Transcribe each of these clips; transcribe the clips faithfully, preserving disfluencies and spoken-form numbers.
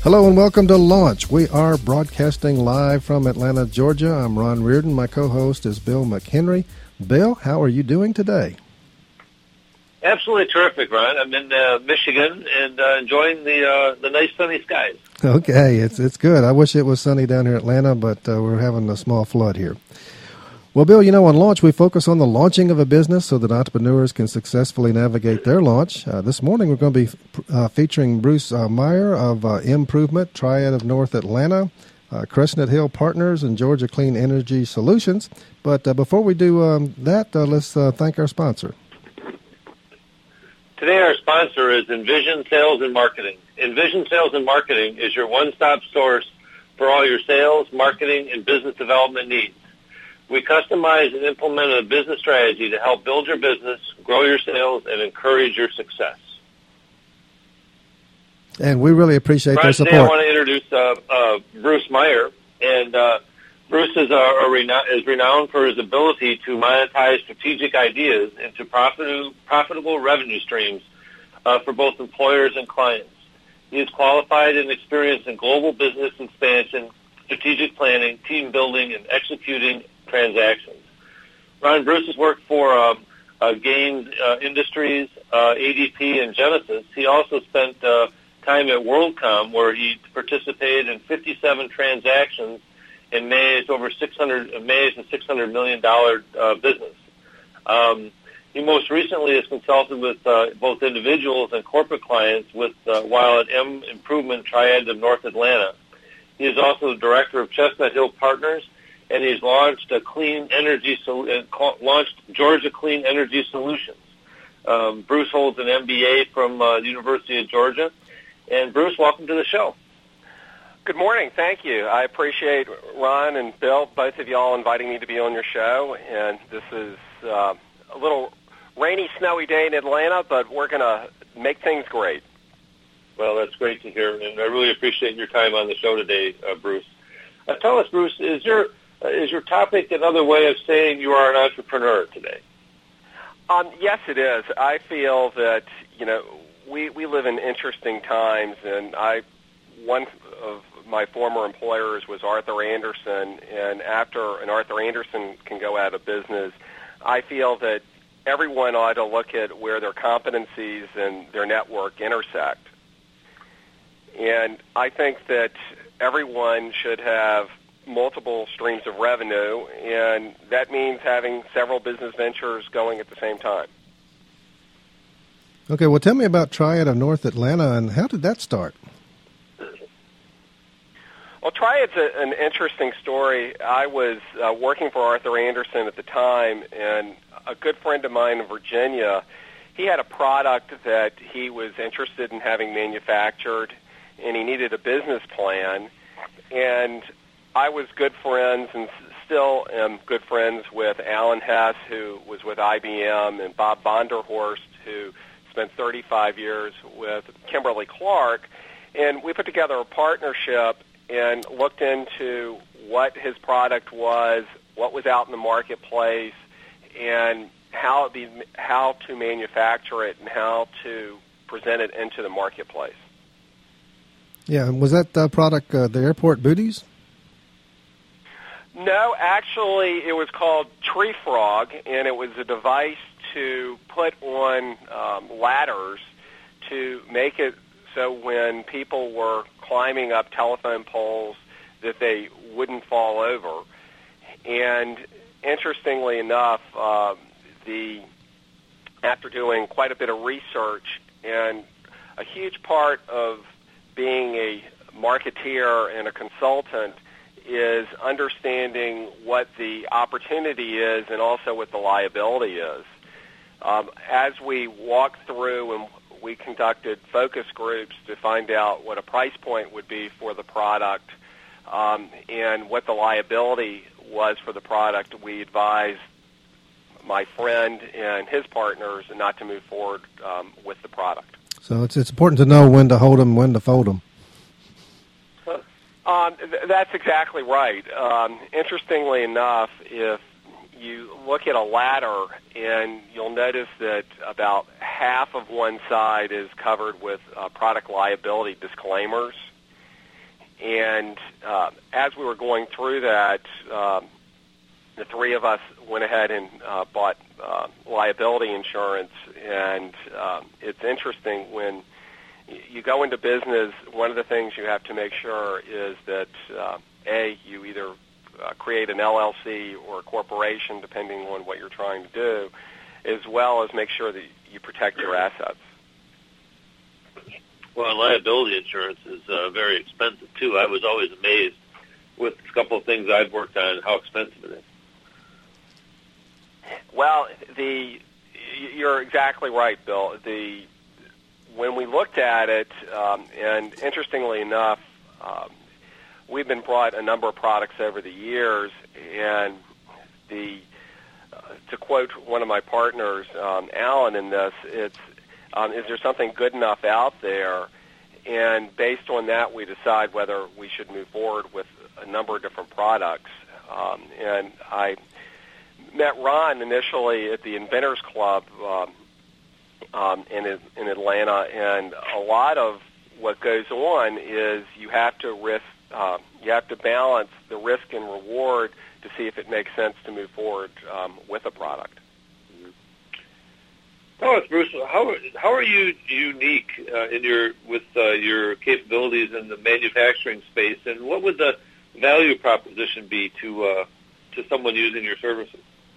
Hello and welcome to Launch. We are broadcasting live from Atlanta, Georgia. I'm Ron Reardon. My co-host is Bill McHenry. Bill, how are you doing today? Absolutely terrific, Ron. I'm in uh, Michigan and uh, enjoying the uh, the nice sunny skies. Okay, it's it's good. I wish it was sunny down here in Atlanta, but uh, we're having a small flood here. Well, Bill, you know, on Launch, we focus on the launching of a business so that entrepreneurs can successfully navigate their launch. Uh, this morning, we're going to be uh, featuring Bruce uh, Meyer of uh, Improvement, Triad of North Atlanta, uh, Crescent Hill Partners, and Georgia Clean Energy Solutions. But uh, before we do um, that, uh, let's uh, thank our sponsor. Today, our sponsor is Envision Sales and Marketing. Envision Sales and Marketing is your one-stop source for all your sales, marketing, and business development needs. We customize and implement a business strategy to help build your business, grow your sales, and encourage your success. And we really appreciate Ron, their support. Today I want to introduce uh, uh, Bruce Meyer. And uh, Bruce is, a, a reno- is renowned for his ability to monetize strategic ideas into profit- profitable revenue streams uh, for both employers and clients. He is qualified and experienced in global business expansion, strategic planning, team building, and executing transactions. Ron, Bruce has worked for um, uh, Gaines uh, Industries, uh, A D P, and Genesis. He also spent uh, time at WorldCom, where he participated in fifty-seven transactions and managed over six hundred managed a six hundred million dollars uh, business. Um, he most recently has consulted with uh, both individuals and corporate clients with uh, while at M Improvement Triad of North Atlanta. He is also the director of Chestnut Hill Partners, and he's launched a clean energy so, uh, launched Georgia Clean Energy Solutions. Um, Bruce holds an M B A from uh, the University of Georgia. And Bruce, welcome to the show. Good morning. Thank you. I appreciate Ron and Bill, both of y'all, inviting me to be on your show. And this is uh, a little rainy, snowy day in Atlanta, but we're going to make things great. Well, that's great to hear, and I really appreciate your time on the show today, uh, Bruce. Uh, tell us, Bruce, is your uh, is your topic another way of saying you are an entrepreneur today? Um, yes, it is. I feel that, you know, we, we live in interesting times, and I one of my former employers was Arthur Andersen, and after an Arthur Andersen can go out of business, I feel that everyone ought to look at where their competencies and their network intersect. And I think that everyone should have multiple streams of revenue, and that means having several business ventures going at the same time. Okay, well, tell me about Triad of North Atlanta, and how did that start? Well, Triad's a, an interesting story. I was uh, working for Arthur Andersen at the time, and a good friend of mine in Virginia, he had a product that he was interested in having manufactured, and he needed a business plan. And I was good friends and still am good friends with Alan Hess, who was with I B M, and Bob Bonderhorst, who spent thirty-five years with Kimberly-Clark. And we put together a partnership and looked into what his product was, what was out in the marketplace, and how it be, how to manufacture it and how to present it into the marketplace. Yeah, was that uh, product uh, the airport booties? No, actually, it was called Tree Frog, and it was a device to put on um, ladders to make it so when people were climbing up telephone poles that they wouldn't fall over. And interestingly enough, uh, the after doing quite a bit of research, and a huge part of being a marketeer and a consultant is understanding what the opportunity is and also what the liability is. Um, as we walked through and we conducted focus groups to find out what a price point would be for the product um, and what the liability was for the product, we advised my friend and his partners not to move forward um, with the product. So it's it's important to know when to hold them, when to fold them. Um, th- that's exactly right. Um, interestingly enough, if you look at a ladder, and you'll notice that about half of one side is covered with uh, product liability disclaimers, and uh, as we were going through that, um, the three of us went ahead and uh, bought uh, liability insurance. And um, it's interesting when you go into business, one of the things you have to make sure is that, uh, A, you either uh, create an L L C or a corporation, depending on what you're trying to do, as well as make sure that you protect your assets. Well, liability insurance is uh, very expensive, too. I was always amazed with a couple of things I've worked on how expensive it is. Well, the you're exactly right, Bill. The when we looked at it, um, and interestingly enough, um, we've been brought a number of products over the years, and the uh, to quote one of my partners, um, Alan, in this, it's um, is there something good enough out there? And based on that, we decide whether we should move forward with a number of different products. Um, and I met Ron initially at the Inventors Club um, um, in in Atlanta, and a lot of what goes on is you have to risk, uh, you have to balance the risk and reward to see if it makes sense to move forward um, with a product. Tell us, Bruce, how how are you unique uh, in your with uh, your capabilities in the manufacturing space, and what would the value proposition be to uh, to someone using your services?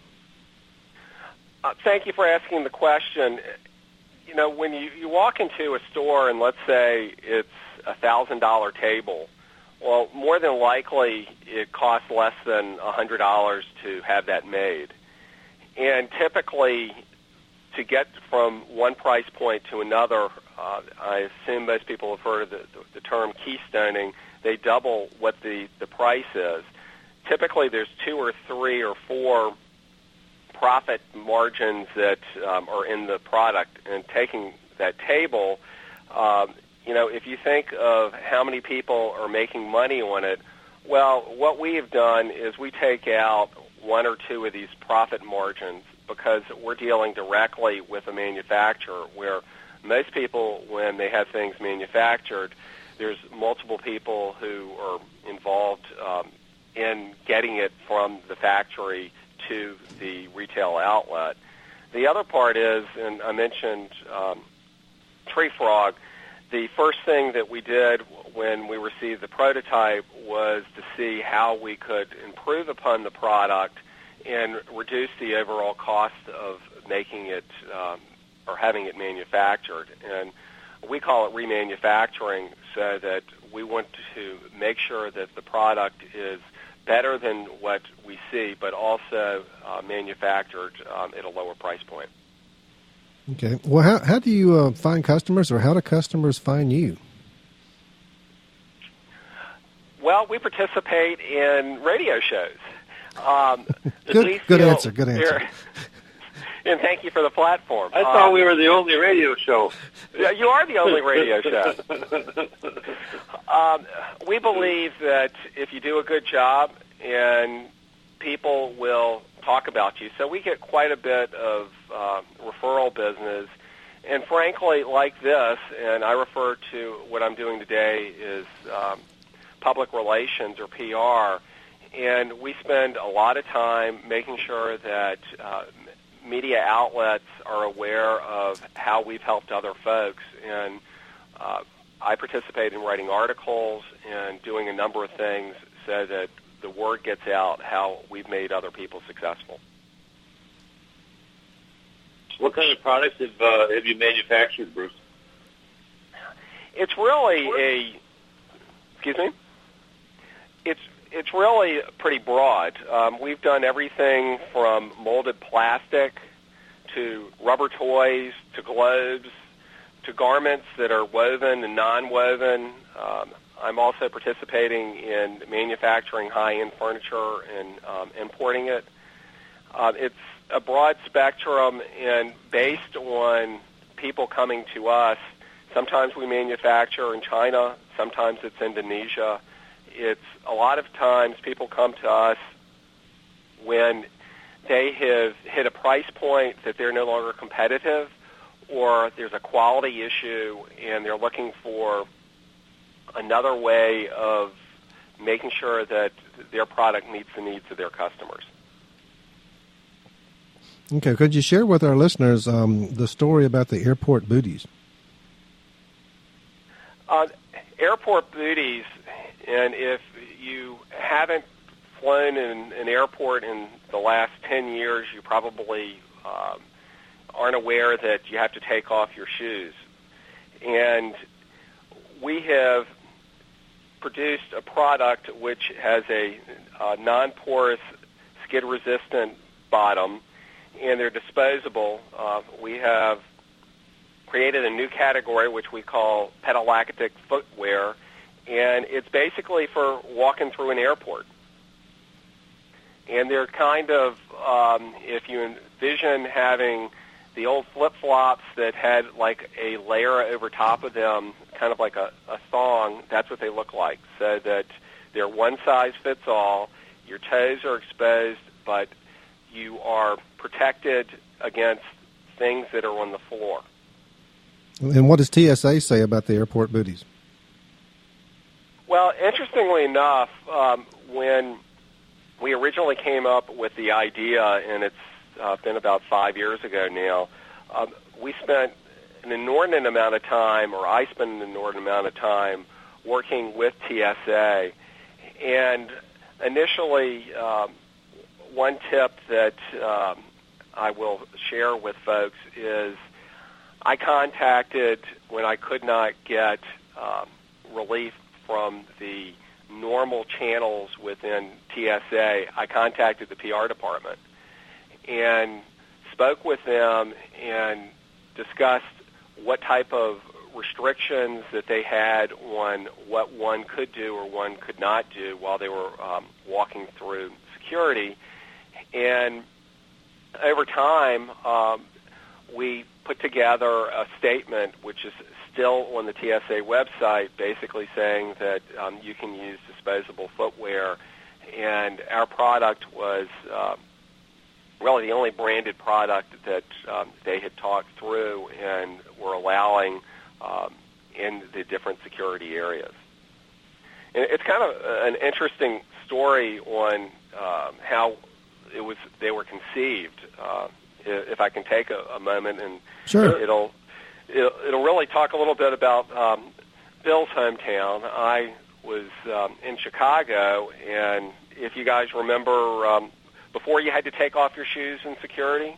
Uh, thank you for asking the question. You know, when you, you walk into a store and let's say it's a one thousand dollars table, well, more than likely it costs less than one hundred dollars to have that made. And typically, to get from one price point to another, uh, I assume most people have heard of the, the, the term keystoning. They double what the, the price is. Typically, there's two or three or four profit margins that um, are in the product. And taking that table, um, you know, if you think of how many people are making money on it, well, what we have done is we take out one or two of these profit margins because we're dealing directly with a manufacturer, where most people, when they have things manufactured, there's multiple people who are involved um, in getting it from the factory to the retail outlet. The other part is, and I mentioned um, Tree Frog, the first thing that we did when we received the prototype was to see how we could improve upon the product and reduce the overall cost of making it um, or having it manufactured. And we call it remanufacturing, so that we want to make sure that the product is better than what we see, but also uh, manufactured um, at a lower price point. Okay. Well, how, how do you uh, find customers, or how do customers find you? Well, we participate in radio shows. Um, good good answer, good answer. And thank you for the platform. I thought um, we were the only radio show. Yeah, you are the only radio show. um, we believe that if you do a good job, and people will talk about you. So we get quite a bit of uh, referral business. And frankly, like this, and I refer to what I'm doing today is um, public relations or P R, and we spend a lot of time making sure that uh, media outlets are aware of how we've helped other folks. And uh, I participate in writing articles and doing a number of things so that the word gets out how we've made other people successful. What kind of products have, uh, have you manufactured, Bruce? It's really a, excuse me? It's It's really pretty broad. Um, we've done everything from molded plastic to rubber toys to globes to garments that are woven and non-woven. Um, I'm also participating in manufacturing high-end furniture and um, importing it. Uh, it's a broad spectrum, and based on people coming to us, sometimes we manufacture in China, sometimes it's Indonesia. It's a lot of times people come to us when they have hit a price point that they're no longer competitive, or there's a quality issue and they're looking for another way of making sure that their product meets the needs of their customers. Okay, could you share with our listeners um, the story about the airport booties? Uh, airport booties, and if you haven't flown in an airport in the last ten years, you probably um, aren't aware that you have to take off your shoes. And we have produced a product which has a, a non-porous, skid-resistant bottom, and they're disposable. Uh, we have created a new category which we call pedalactic footwear, and it's basically for walking through an airport. And they're kind of, um, if you envision having the old flip-flops that had like a layer over top of them, kind of like a, a thong, that's what they look like, so that they're one size fits all. Your toes are exposed, but you are protected against things that are on the floor. And what does T S A say about the airport booties? Well, interestingly enough, um, when we originally came up with the idea, and it's uh, been about five years ago now, um, we spent an inordinate amount of time, or I spent an inordinate amount of time, working with T S A. And initially, um, one tip that um, I will share with folks is I contacted, when I could not get um, relief from the normal channels within T S A, I contacted the P R department and spoke with them and discussed what type of restrictions that they had on what one could do or one could not do while they were um, walking through security. And over time, um, we put together a statement which is still on the T S A website, basically saying that um, you can use disposable footwear, and our product was uh, really the only branded product that um, they had talked through and were allowing um, in the different security areas. And it's kind of an interesting story on um, how it was they were conceived. Uh, if I can take a, a moment, and sure. it'll, it'll it'll really talk a little bit about um, Bill's hometown. I was um, in Chicago, and if you guys remember, um, before you had to take off your shoes in security,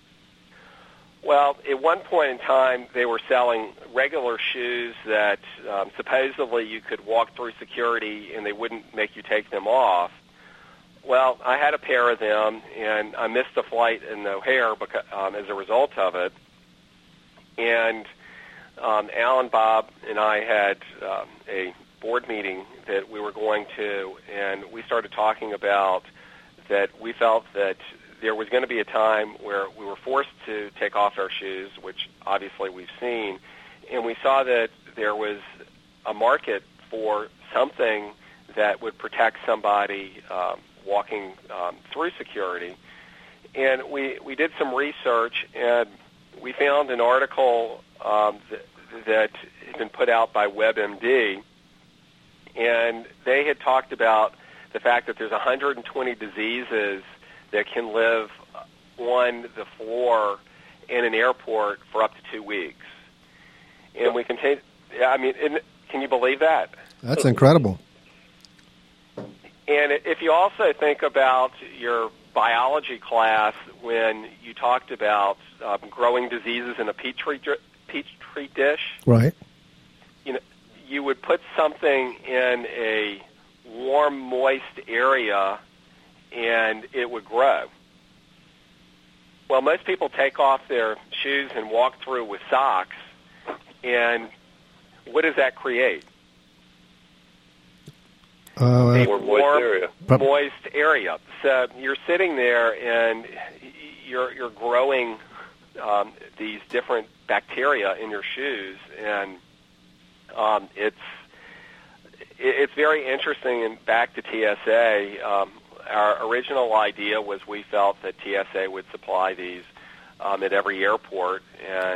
well, at one point in time, they were selling regular shoes that um, supposedly you could walk through security and they wouldn't make you take them off. Well, I had a pair of them, and I missed a flight in O'Hare because, um, as a result of it. And um, Alan, Bob, and I had um, a board meeting that we were going to, and we started talking about that we felt that there was going to be a time where we were forced to take off our shoes, which obviously we've seen, and we saw that there was a market for something that would protect somebody um, walking um, through security. And we, we did some research, and we found an article um, that, that had been put out by WebMD, and they had talked about the fact that there's one hundred twenty diseases that can live on the floor in an airport for up to two weeks. And we can take, I mean, can you believe that? That's incredible. And if you also think about your biology class when you talked about um, growing diseases in a petri, petri dish, right? You know, you would put something in a warm, moist area, and it would grow. Well, most people take off their shoes and walk through with socks, and what does that create? Uh, a More warm, moist area. moist area. So you're sitting there, and you're you're growing um, these different bacteria in your shoes, and um, it's it's very interesting. And back to T S A, um, our original idea was we felt that T S A would supply these um, at every airport, and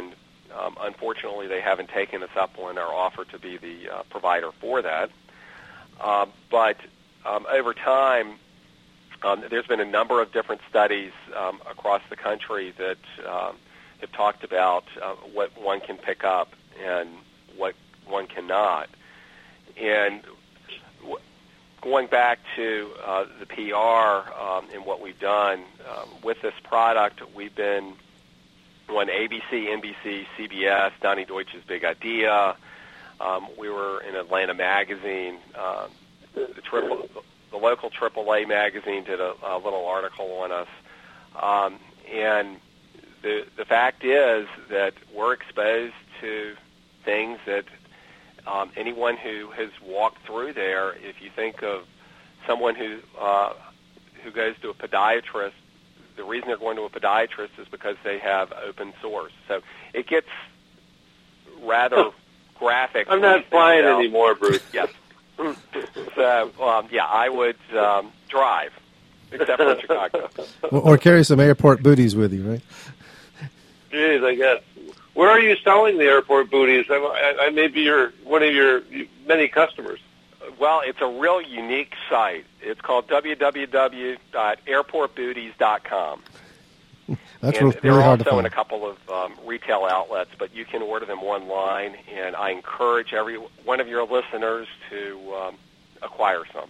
Um, unfortunately, they haven't taken us up on our offer to be the uh, provider for that. Uh, but um, over time, um, there's been a number of different studies um, across the country that um, have talked about uh, what one can pick up and what one cannot. And w- going back to uh, the P R um, and what we've done um, with this product, we've been on A B C, N B C, C B S, Donnie Deutsch's Big Idea. Um, we were in Atlanta Magazine. Uh, the, triple, the local triple A magazine did a, a little article on us. Um, and the the fact is that we're exposed to things that um, anyone who has walked through there, if you think of someone who uh, who goes to a podiatrist, the reason they're going to a podiatrist is because they have open sores. So it gets rather graphic. I'm not flying anymore, Bruce. Yes. So, um, yeah, I would um, drive, except for Chicago. Or, or carry some airport booties with you, right? Jeez, I guess. Where are you selling the airport booties? I, I, I may be your one of your many customers. Well, it's a real unique site. It's called w w w dot airport booties dot com. That's and really they're hard to also find. in a couple of um, retail outlets, but you can order them online, and I encourage every one of your listeners to um, acquire some.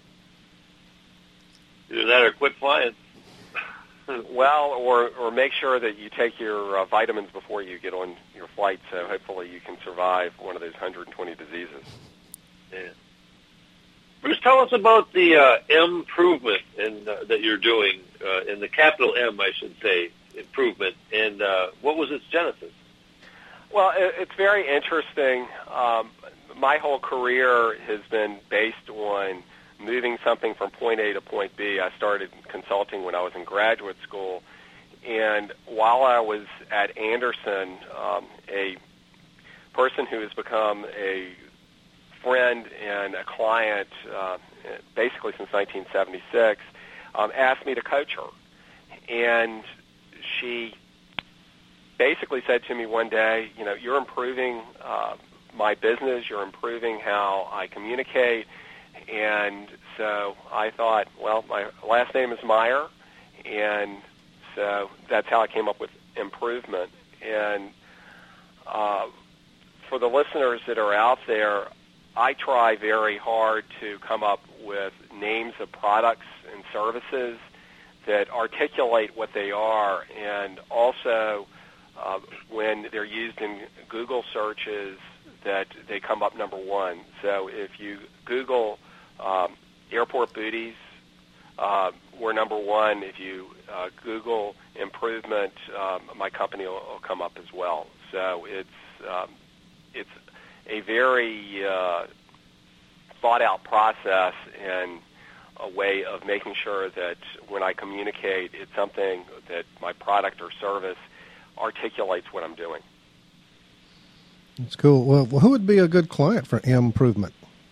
Either that or quit flying. Well, or or make sure that you take your uh, vitamins before you get on your flight, so hopefully you can survive one of those one hundred twenty diseases. Yeah. Bruce, tell us about the uh, improvement in, uh, that you're doing, uh, in the capital M, I should say, improvement, and uh, what was its genesis? Well, it, it's very interesting. Um, my whole career has been based on moving something from point A to point B. I started consulting when I was in graduate school, and while I was at Anderson, um, a person who has become a friend and a client uh, basically since nineteen seventy-six um, asked me to coach her. And she basically said to me one day, you know, you're improving uh, my business, you're improving how I communicate. And so I thought, well, my last name is Meyer, and so that's how I came up with improvement. And uh, for the listeners that are out there, I try very hard to come up with names of products and services that articulate what they are, and also uh, when they're used in Google searches, that they come up number one. So if you Google um, airport booties, uh, we're number one. If you uh, Google improvement, um, my company will, will come up as well. So it's um, it's a very uh, thought-out process and a way of making sure that when I communicate, it's something that my product or service articulates what I'm doing. That's cool. Well, who would be a good client for improvement?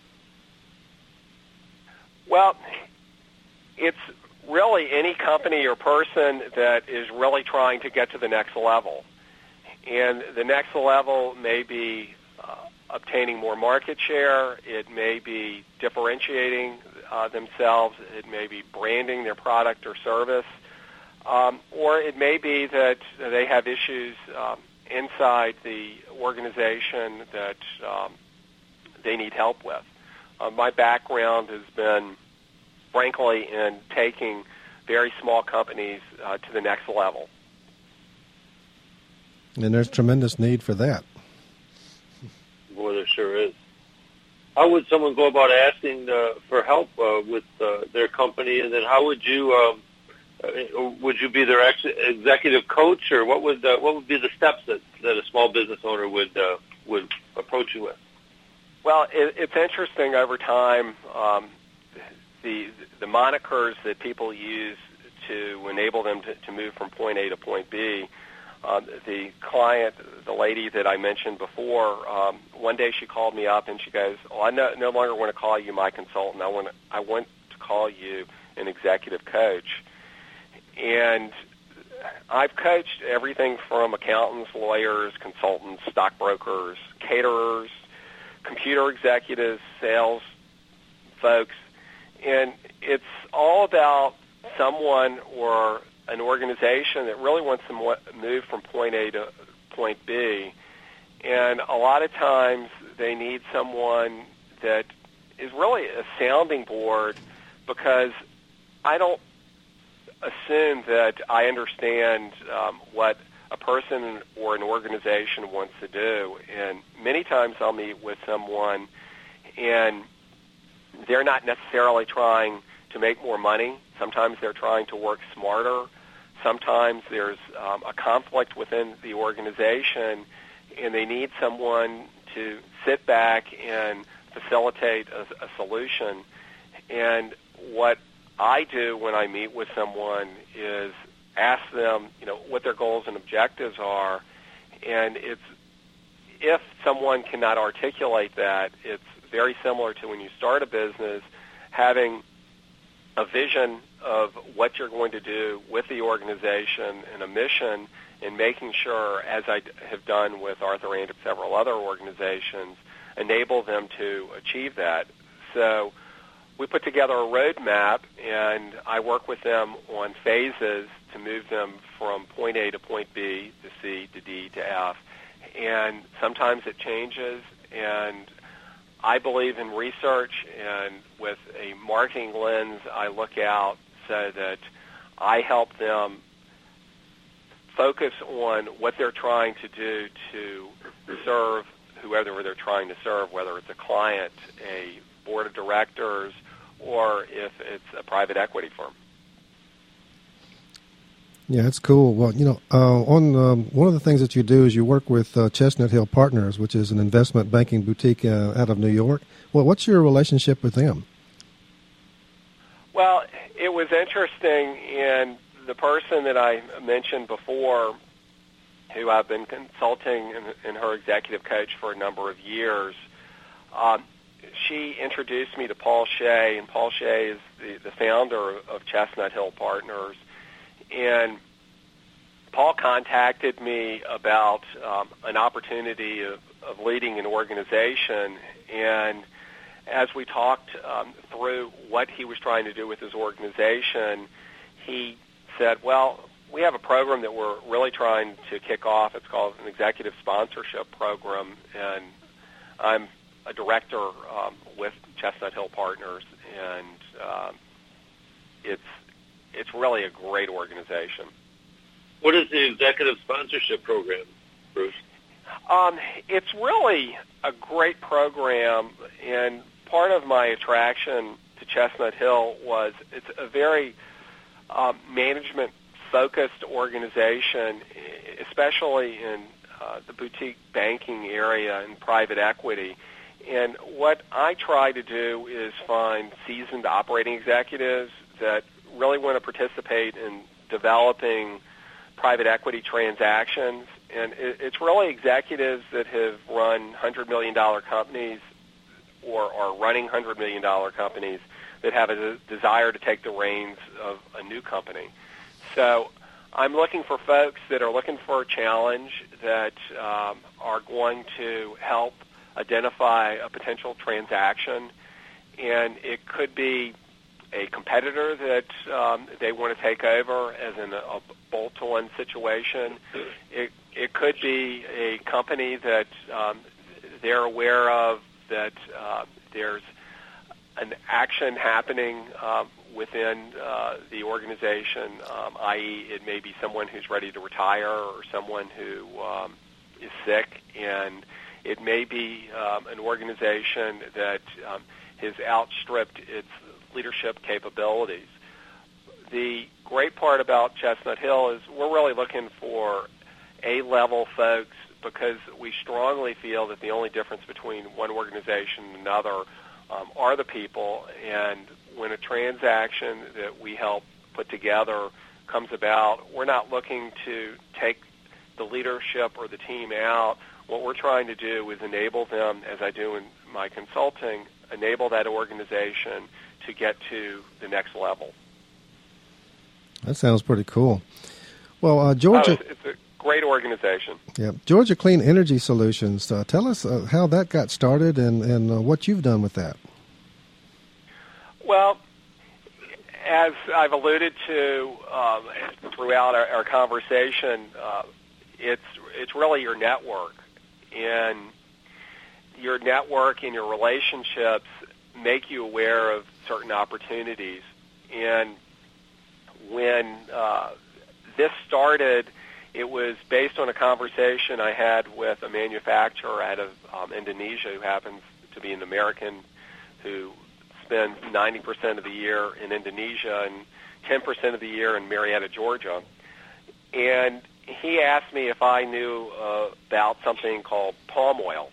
Well, it's really any company or person that is really trying to get to the next level. And the next level may be uh, obtaining more market share. It may be differentiating uh, themselves. It may be branding their product or service. Um, or it may be that they have issues um, inside the organization that um, they need help with. Uh, my background has been, frankly, in taking very small companies uh, to the next level. And there's tremendous need for that. Boy, there sure is. How would someone go about asking uh, for help uh, with uh, their company, and then how would you um, uh, would you be their ex- executive coach, or what would uh, what would be the steps that, that a small business owner would uh, would approach you with? Well, it, it's interesting over time. Um, the the monikers that people use to enable them to, to move from point A to point B. Um, the client, the lady that I mentioned before, um, one day she called me up and she goes, "Oh, I no, no longer want to call you my consultant. I want I want to call you an executive coach." And I've coached everything from accountants, lawyers, consultants, stockbrokers, caterers, computer executives, sales folks, and it's all about someone or an organization that really wants to move from point A to point B, and a lot of times they need someone that is really a sounding board, because I don't assume that I understand um, what a person or an organization wants to do. And many times I'll meet with someone and they're not necessarily trying to make more money. Sometimes they're trying to work smarter. Sometimes there's um, a conflict within the organization and they need someone to sit back and facilitate a, a solution. And what I do when I meet with someone is ask them, you know, what their goals and objectives are. And it's, if someone cannot articulate that, it's very similar to when you start a business, having a vision of what you're going to do with the organization and a mission, and making sure, as I have done with Arthur and several other organizations, enable them to achieve that. So we put together a roadmap, and I work with them on phases to move them from point A to point B, to C, to D, to F. And sometimes it changes, and I believe in research, and with a marketing lens, I look out so that I help them focus on what they're trying to do to serve whoever they're trying to serve, whether it's a client, a board of directors, or if it's a private equity firm. Yeah, that's cool. Well, you know, uh, on um, one of the things that you do is you work with uh, Chestnut Hill Partners, which is an investment banking boutique uh, out of New York. Well, what's your relationship with them? Well, it was interesting, and the person that I mentioned before, who I've been consulting in, in her executive coach for a number of years, um, she introduced me to Paul Shea, and Paul Shea is the, the founder of Chestnut Hill Partners. And Paul contacted me about um, an opportunity of, of leading an organization, and as we talked um, through what he was trying to do with his organization, he said, well, we have a program that we're really trying to kick off. It's called an executive sponsorship program, and I'm a director um, with Chestnut Hill Partners, and um, it's it's really a great organization. What is the executive sponsorship program, Bruce? Um, it's really a great program, and part of my attraction to Chestnut Hill was it's a very um, management-focused organization, especially in uh, the boutique banking area and private equity. And what I try to do is find seasoned operating executives that really want to participate in developing private equity transactions. And it's really executives that have run one hundred million dollars companies or are running one hundred million dollars companies that have a desire to take the reins of a new company. So I'm looking for folks that are looking for a challenge, that um, are going to help identify a potential transaction. And it could be a competitor that um, they want to take over, as in a, a bolt-on situation. It, it could be a company that um, they're aware of, that uh, there's an action happening um, within uh, the organization, um, that is it may be someone who's ready to retire or someone who um, is sick, and it may be um, an organization that um, has outstripped its leadership capabilities. The great part about Chestnut Hill is we're really looking for A-level folks, because we strongly feel that the only difference between one organization and another um, are the people. And when a transaction that we help put together comes about, we're not looking to take the leadership or the team out. What we're trying to do is enable them, as I do in my consulting, enable that organization to get to the next level. That sounds pretty cool. Well, uh, Georgia, oh, it's, it's a great organization. Yeah, Georgia Clean Energy Solutions. Uh, tell us uh, how that got started and and uh, what you've done with that. Well, as I've alluded to um, throughout our, our conversation, uh, it's it's really your network, and your network and your relationships make you aware of certain opportunities. And when uh, this started, it was based on a conversation I had with a manufacturer out of um, Indonesia who happens to be an American who spends ninety percent of the year in Indonesia and ten percent of the year in Marietta, Georgia. And he asked me if I knew uh, about something called palm oil.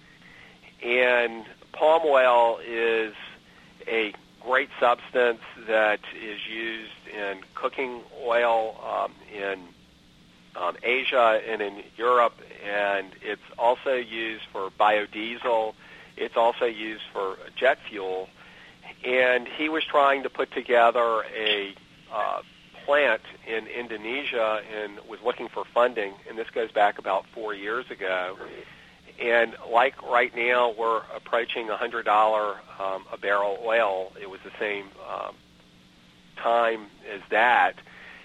And palm oil is a great substance that is used in cooking oil um, in um, Asia and in Europe, and it's also used for biodiesel. It's also used for jet fuel. And he was trying to put together a uh, plant in Indonesia and was looking for funding, and this goes back about four years ago. And like right now, we're approaching one hundred dollars um, a barrel oil. It was the same um, time as that.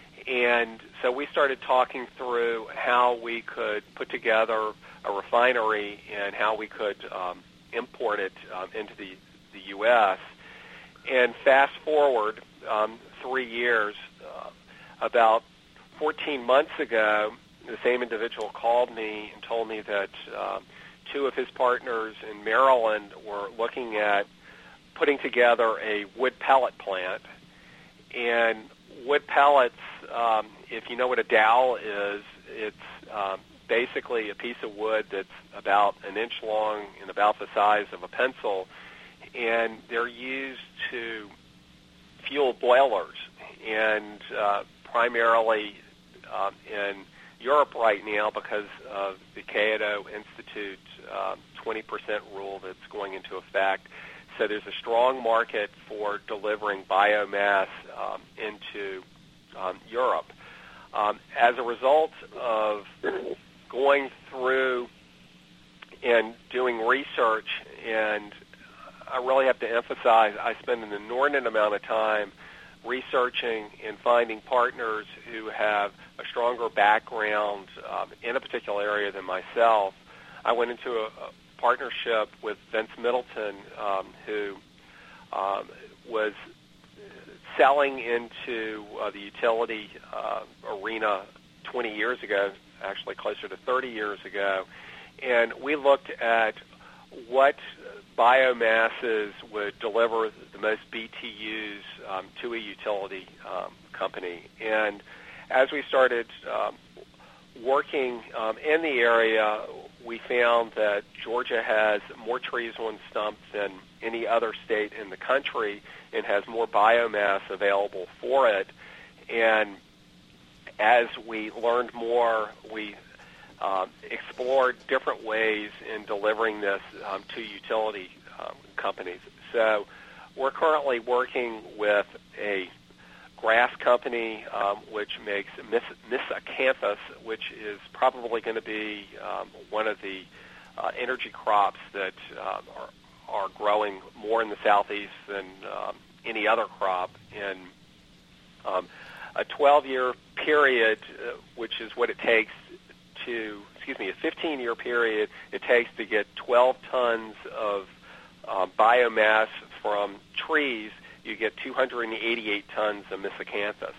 And so we started talking through how we could put together a refinery and how we could um, import it um, into the, the U S And fast forward um, three years, uh, about fourteen months ago, the same individual called me and told me that um, two of his partners in Maryland were looking at putting together a wood pellet plant. And wood pellets, um, if you know what a dowel is, it's um, basically a piece of wood that's about an inch long and about the size of a pencil, and they're used to fuel boilers. And uh, primarily um, in Europe right now, because of the Kyoto Institute um, twenty percent rule that's going into effect. So there's a strong market for delivering biomass um, into um, Europe. Um, as a result of going through and doing research, and I really have to emphasize, I spend an inordinate amount of time researching and finding partners who have a stronger background um, in a particular area than myself. I went into a, a partnership with Vince Middleton, um, who um, was selling into uh, the utility uh, arena twenty years ago, actually closer to thirty years ago, and we looked at what biomasses would deliver the most B T Us um, to a utility um, company. And as we started um, working um, in the area, we found that Georgia has more trees on stump than any other state in the country and has more biomass available for it. And as we learned more, we um, explored different ways in delivering this um, to utility um, companies. So we're currently working with a grass company um, which makes mis- miscanthus, which is probably going to be um, one of the uh, energy crops that um, are, are growing more in the southeast than um, any other crop. In um, a twelve-year period, uh, which is what it takes to, excuse me, a fifteen-year period, it takes to get twelve tons of uh, biomass from trees, you get two hundred eighty-eight tons of miscanthus.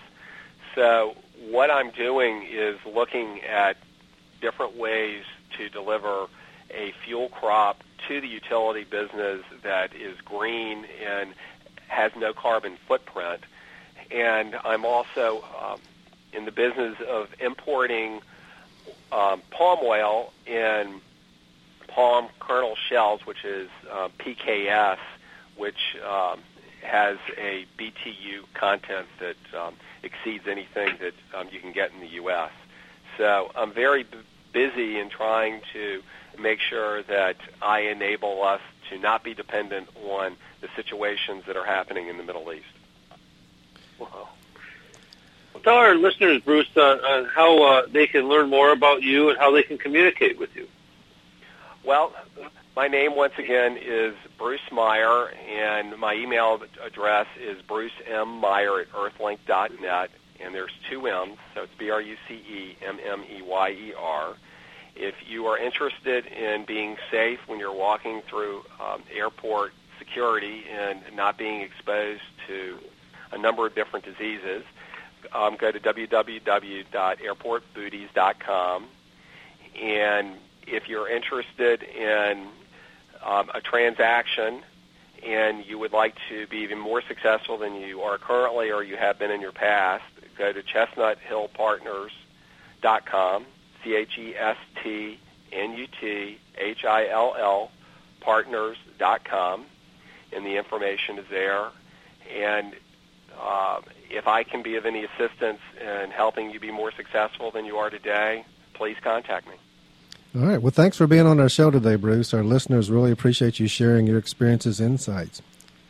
So what I'm doing is looking at different ways to deliver a fuel crop to the utility business that is green and has no carbon footprint. And I'm also um, in the business of importing um, palm oil in palm kernel shells, which is uh, P K S, which um, has a B T U content that um, exceeds anything that um, you can get in the U S. So I'm very b- busy in trying to make sure that I enable us to not be dependent on the situations that are happening in the Middle East. Whoa. Tell our listeners, Bruce, uh, on how uh, they can learn more about you and how they can communicate with you. Well, my name, once again, is Bruce Meyer, and my email address is bruce m meyer at earthlink dot net, and there's two M's, so it's B R U C E M M E Y E R. If you are interested in being safe when you're walking through um, airport security and not being exposed to a number of different diseases, um, go to w w w dot airport booties dot com. And if you're interested in um, a transaction and you would like to be even more successful than you are currently or you have been in your past, go to chestnut hill partners dot com, C H E S T N U T H I L L, partners dot com, and the information is there. And uh, if I can be of any assistance in helping you be more successful than you are today, please contact me. All right. Well, thanks for being on our show today, Bruce. Our listeners really appreciate you sharing your experiences and insights.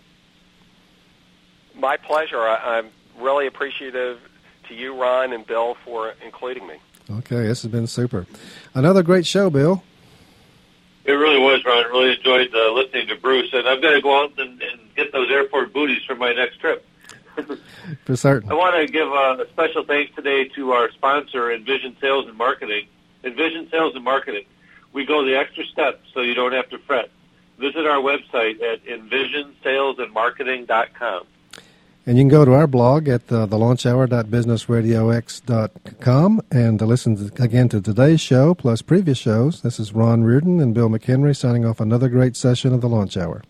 My pleasure. I, I'm really appreciative to you, Ron, and Bill for including me. Okay, this has been super. Another great show, Bill. It really was, Ron. I really enjoyed uh, listening to Bruce, and I've got to go out and, and get those airport booties for my next trip. For certain. I want to give a, a special thanks today to our sponsor, Envision Sales and Marketing. Envision Sales and Marketing. We go the extra step so you don't have to fret. Visit our website at envision sales and marketing dot com. And you can go to our blog at uh, the launch hour dot business radio x dot com and to listen to, again to today's show plus previous shows. This is Ron Reardon and Bill McHenry signing off another great session of The Launch Hour.